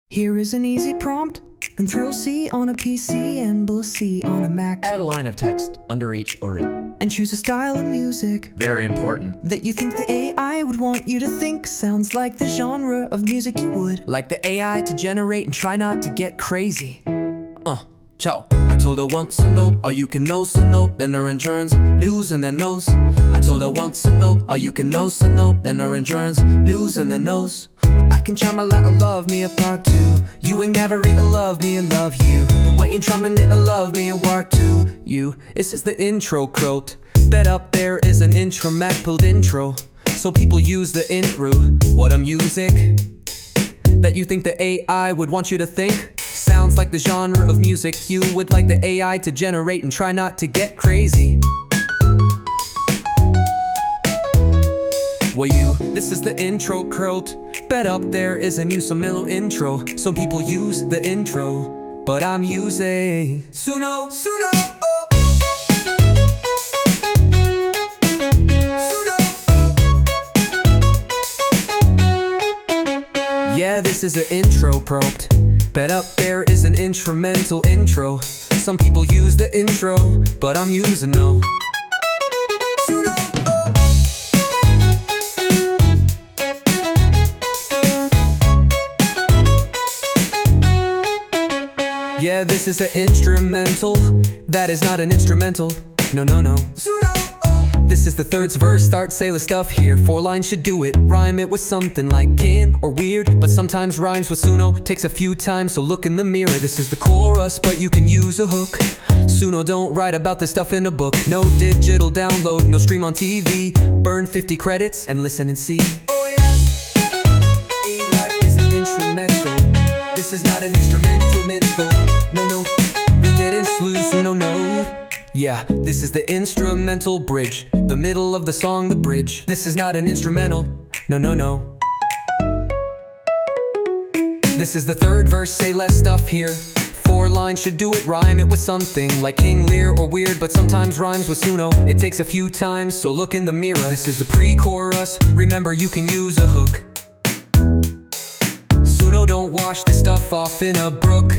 Here is an easy prompt. Control-C on a PC and Blue-C on a Mac. Add a line of text under each word. And choose a style of music Very important. that you think the AI would want you to think sounds like the genre of music you would like the AI to generate, and try not to get crazy. Ciao. I told her once a note, all you can know, so note. Then her endurance, losing their nose. I told her once a note, all you can know, so note. Then her endurance, losing their nose. I can try my letter, love me a part two. You ain't never even love me and love you. Wait and try my little love me and part two. You, this is the intro quote. Bet up there is an instrumental intro, so people use the intro. What a music that you think the AI would want you to think sounds like the genre of music you would like the AI to generate, and try not to get crazy. Well, this is the intro quote. Bet up there is a new Samilo intro. Some people use the intro, but I'm using Suno. Yeah, this is an intro prompt. Bet up there is an instrumental intro. Some people use the intro, but I'm using no. Yeah, this is an instrumental. That is not an instrumental. No. This is the third verse, start say the stuff here. 4 lines should do it, rhyme it with something like kin or weird, but sometimes rhymes with Suno takes a few times, so look in the mirror. This is the chorus, but you can use a hook. Suno don't write about this stuff in a book. No digital download, no stream on TV. Burn 50 credits and listen and see. Oh yes, AI is an instrumental. This is not an instrumental. No, we didn't lose, no. Yeah, this is the instrumental bridge. The middle of the song, the bridge. This is not an instrumental. No. This is the third verse, say less stuff here. 4 lines should do it, rhyme it with something like King Lear or weird, but sometimes rhymes with Suno. It takes a few times, so look in the mirror. This is the pre-chorus. Remember, you can use a hook. Suno don't wash this stuff off in a brook.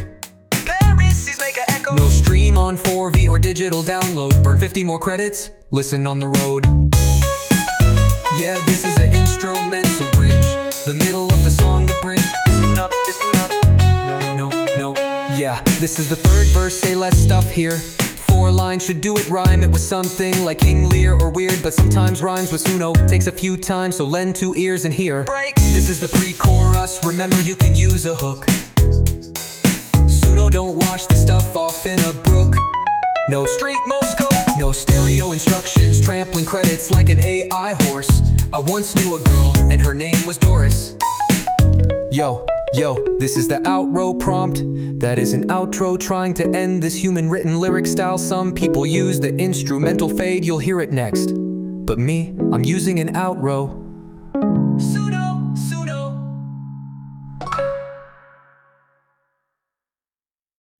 No stream on 4V or digital download. Burn 50 more credits, listen on the road. Yeah, this is an instrumental bridge. The middle of the song, the bridge. Listen up. No. Yeah, this is the third verse, say less stuff here. 4 lines should do it, rhyme it with something like King Lear or weird, but sometimes rhymes with Suno takes a few times, so lend 2 ears and hear. This is the pre-chorus, remember you can use a hook. Suno don't wash the stuff off in a brook. No straight Moscow, no stereo instructions, trampling credits like an AI horse. I once knew a girl and her name was Doris. Yo, this is the outro prompt. That is an outro trying to end this human written lyric style. Some people use the instrumental fade, you'll hear it next. But me, I'm using an outro.